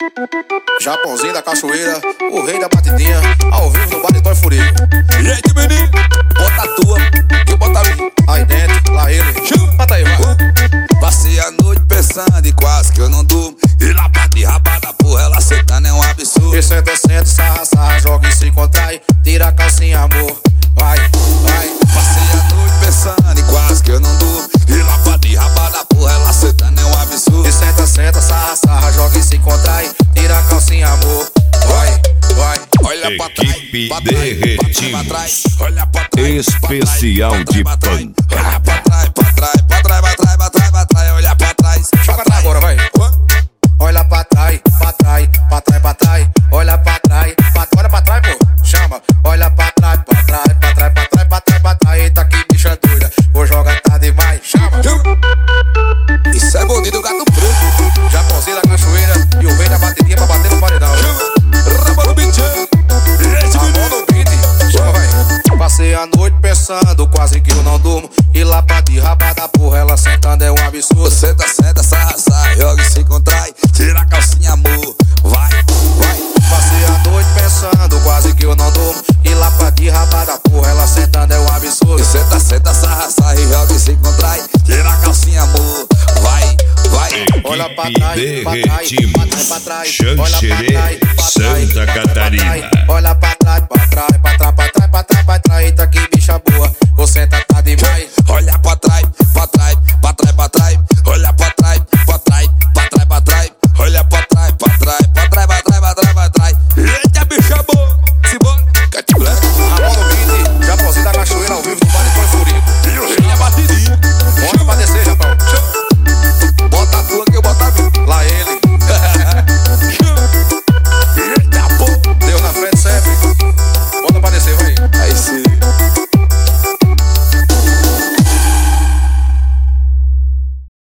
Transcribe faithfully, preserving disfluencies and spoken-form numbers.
Japãozinho da cachoeira, o rei da batidinha, ao vivo no Baritão Furico. E aí, menino, bota a tua, que eu boto a minha. Aí dentro, lá ele, bota aí, vai. uh, Passei a noite pensando e quase que eu não durmo. E lá pra de rabada, porra, ela sentando é um absurdo. E senta, senta, sarra, sarra, joga e se contrai. Tira a calcinha, amor, vai, vai. Passei a noite pensando e quase que eu não durmo. E lá pra de rabada, porra, ela sentando é um absurdo. E senta, senta, sarra, sarra, joga e se contrai. Tira a calcinha, amor, vai, vai. Olha pra trás, Equipe pra trás, Derretimos. pra trás, olha pra trás, Especial pra trás, de pra trás, punk. olha pra trás, pra trás, pra trás, pra trás, pra trás, pra trás, olha pra trás, Joga pra agora, vai. Olha pra trás, pra trás, pra trás, pra trás. Olha pra trás, pra, olha pra trás, pô, chama. Olha pra trás, pra trás, pra trás, pra trás, pra trás, pra trás. Eita, que bicha doida, vou jogar tá demais, chama. Isso é bonito, gato preto. Japãozinho da cachoeira e o rei da batidinha pra bater no paredão. Raba no beat, A mão no beat, chama, vai. Passei a noite pensando, quase que eu não durmo. E lá pra de rabada, porra, ela sentando é um absurdo. senta, senta, sarra, sarra, joga e se contrai. Tira a calcinha, amor, vai, vai. Passei a noite pensando, quase que eu não durmo. E lá pra de rabada, porra, ela sentando é um absurdo. E senta, senta, sarra, sarra, joga e se contrai. Tira a calcinha, amor, vai, vai. Olha pra trás, pra trás, pra trás, pra trás. Xanxerê, Santa Catarina. Olha pra trás, pra trás, pra trás, pra trás, pra trás, pra trás. Eita, que bicha boa, você tá, tá demais. Olha